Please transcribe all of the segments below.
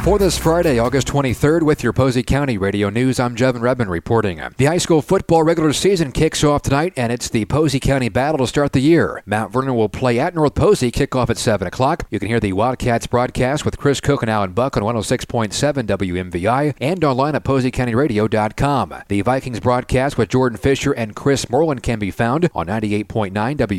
For this Friday, August 23rd, with your Posey County Radio News, I'm Jevin Redman reporting. The high school football regular season kicks off tonight, and it's the Posey County battle to start the year. Mount Vernon will play at North Posey, kickoff at 7 o'clock. You can hear the Wildcats broadcast with Chris Cook and Alan Buck on 106.7 WMVI and online at PoseyCountyRadio.com. The Vikings broadcast with Jordan Fisher and Chris Moreland can be found on 98.9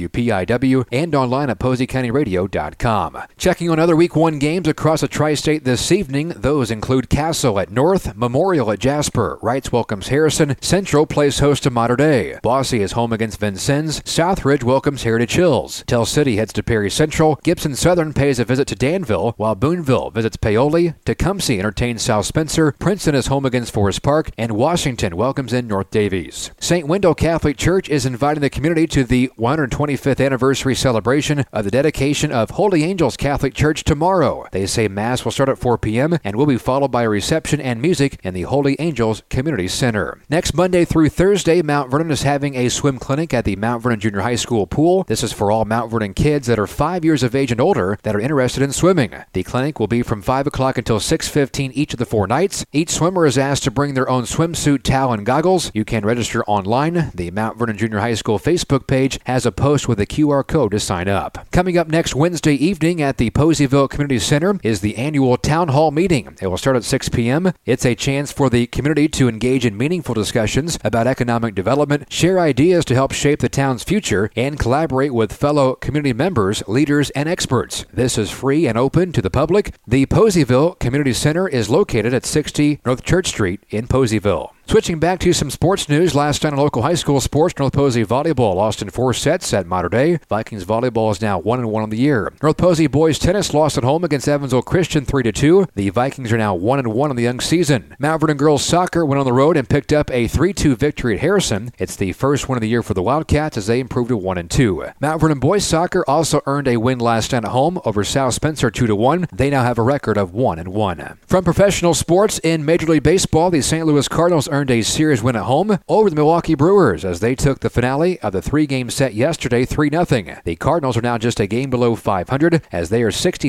WPIW and online at PoseyCountyRadio.com. Checking on other Week 1 games across the tri-state this evening. Those include Castle at North, Memorial at Jasper, Wrights welcomes Harrison, Central plays host to Mater Dei, Boise is home against Vincennes, Southridge welcomes Heritage Hills, Tell City heads to Perry Central, Gibson Southern pays a visit to Danville, while Boonville visits Paoli, Tecumseh entertains South Spencer, Princeton is home against Forest Park, and Washington welcomes in North Davies. St. Wendell Catholic Church is inviting the community to the 125th anniversary celebration of the dedication of Holy Angels Catholic Church tomorrow. They say Mass will start at 4 p.m. and will be followed by a reception and music in the Holy Angels Community Center. Next Monday through Thursday, Mount Vernon is having a swim clinic at the Mount Vernon Junior High School pool. This is for all Mount Vernon kids that are 5 years of age and older that are interested in swimming. The clinic will be from 5 o'clock until 6:15 each of the 4 nights. Each swimmer is asked to bring their own swimsuit, towel, and goggles. You can register online. The Mount Vernon Junior High School Facebook page has a post with a QR code to sign up. Coming up next Wednesday evening at the Poseyville Community Center is the annual Town Hall meeting. It will start at 6 p.m. It's a chance for the community to engage in meaningful discussions about economic development, share ideas to help shape the town's future, and collaborate with fellow community members, leaders, and experts. This is free and open to the public. The Poseyville Community Center is located at 60 North Church Street in Poseyville. Switching back to some sports news, last night in local high school sports, North Posey volleyball lost in 4 sets at Mater Dei. Vikings volleyball is now 1-1 on the year. North Posey boys tennis lost at home against Evansville Christian 3-2. The Vikings are now 1-1 on the young season. Mount Vernon girls soccer went on the road and picked up a 3-2 victory at Harrison. It's the first win of the year for the Wildcats as they improved to 1-2. Mount Vernon boys soccer also earned a win last night at home over South Spencer 2-1. They now have a record of 1-1. From professional sports in Major League Baseball, the St. Louis Cardinals earned a series win at home over the Milwaukee Brewers as they took the finale of the 3-game set yesterday 3-0. The Cardinals are now just a game below 500 as they are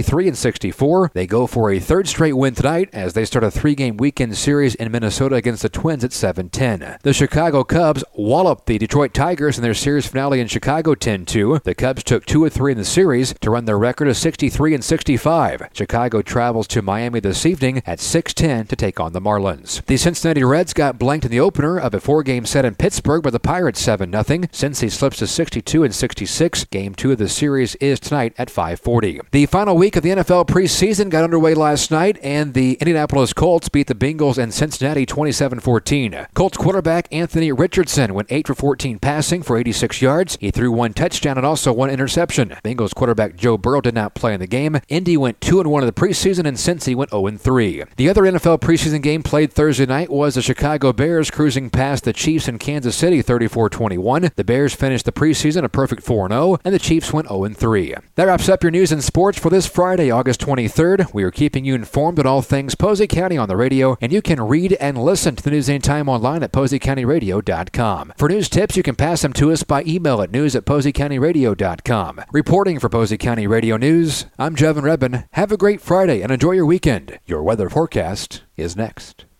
63-64. They go for a third straight win tonight as they start a 3-game weekend series in Minnesota against the Twins at 7-10. The Chicago Cubs walloped the Detroit Tigers in their series finale in Chicago 10-2. The Cubs took 2 of 3 in the series to run their record of 63-65. Chicago travels to Miami this evening at 6:10 to take on the Marlins. The Cincinnati Reds got blanked in the opener of a 4-game set in Pittsburgh by the Pirates 7-0. Cincy slips to 62-66. Game 2 of the series is tonight at 5:40. The final week of the NFL preseason got underway last night, and the Indianapolis Colts beat the Bengals in Cincinnati 27-14. Colts quarterback Anthony Richardson went 8 for 14 passing for 86 yards. He threw 1 touchdown and also 1 interception. Bengals quarterback Joe Burrow did not play in the game. Indy went 2-1 in the preseason, and Cincy went 0-3. The other NFL preseason game played Thursday night was the Chicago Bears cruising past the Chiefs in Kansas City 34-21. The Bears finished the preseason a perfect 4-0, and the Chiefs went 0-3. That wraps up your news and sports for this Friday, August 23rd. We are keeping you informed on all things Posey County on the radio, and you can read and listen to the News Anytime online at PoseyCountyRadio.com. For news tips, you can pass them to us by email at news@PoseyCountyRadio.com. Reporting for Posey County Radio News, I'm Jevin Redman. Have a great Friday and enjoy your weekend. Your weather forecast is next.